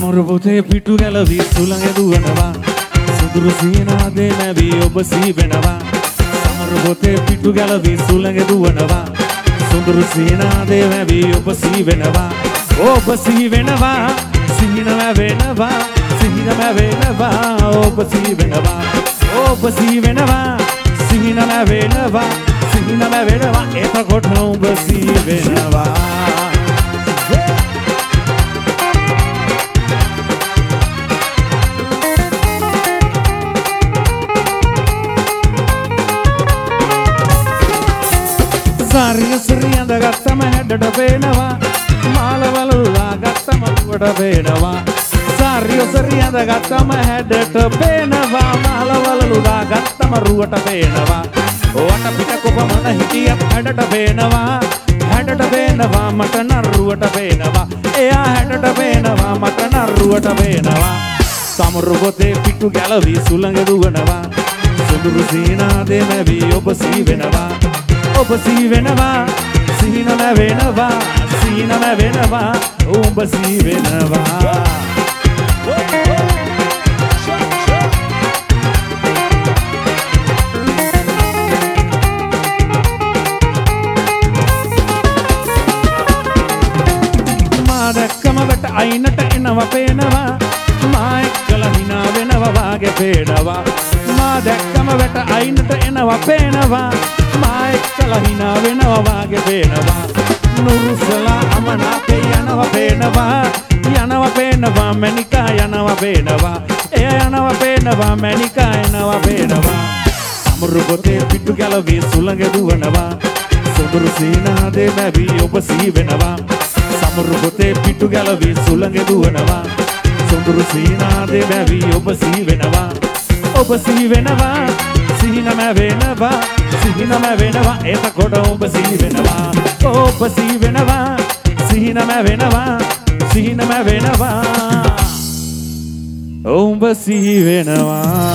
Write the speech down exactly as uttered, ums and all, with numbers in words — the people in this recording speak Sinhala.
සමරු පොතේ පිටු ගැලවි සුළඟ දුවනවා සුදුරු සීනාදේ නැවි ඔබ සී වෙනවා සමරු පොතේ පිටු ගැලවි සුළඟ දුවනවා සුදුරු සීනාදේ නැවි ඔබ සී වෙනවා ඔබ සී වෙනවා සිහිනම වෙනවා සිහිනම වෙනවා ඔබ සී වෙනවා ඔබ සී වෙනවා සිහිනම වෙනවා සිහිනම වෙනවා එතකොට ඔබ සී වෙනවා සාරිය සරියඳ ගත්තම හැඩට පේනවා මාලවලුලා ගත්තම රුවට පේනවා සාරිය සරියඳ ගත්තම හැඩට පේනවා මාලවලුලා ගත්තම රුවට පේනවා වට පිට කොපමණ හිටියත් හැඩට පේනවා හැඩට පේනවා මට නරුවට පේනවා එයා හැඩට පේනවා මට නරුවට පේනවා සමරු පොතේ පිටු ගැලවි සුළඟ දුවනවා සුදුරු සීනාදේ මැවි ඔබ සී වෙනවා ඔබ සී වෙනවා සිහිනම වෙනවා සිහිනම වෙනවා ඔබ සී වෙනවා මා දැක්කම වැට අයිනට එනවා පේනවා මා එක්කලා hina වෙනවා වාගේ පේනවා මා දැක්කම වැට අයිනට එනවා පේනවා මා එක්කලා hina වෙනවා වාගේ පේනවා නුරුසලා අමනාපේ යනවා පේනවා යනවා පේනවා මණිකා යනවා පේනවා එය යනවා පේනවා මණිකා යනවා පේනවා සමරු පොතේ පිටු ගැලවි සුළඟ දුවනවා සුදුරු සීනාදේ මැවි ඔබ සී වෙනවා සමරු පොතේ පිටු ගැලවි සුළඟ දුවනවා සුදුරු සීනාදේ මැවි ඔබ සී වෙනවා ඔබ සී වෙනවා සිහිනම වෙනවා සිහිනම වෙනවා එතකොට ඔබ සී වෙනවා ඔබ සී වෙනවා සිහිනම වෙනවා සිහිනම වෙනවා ඔබ සී වෙනවා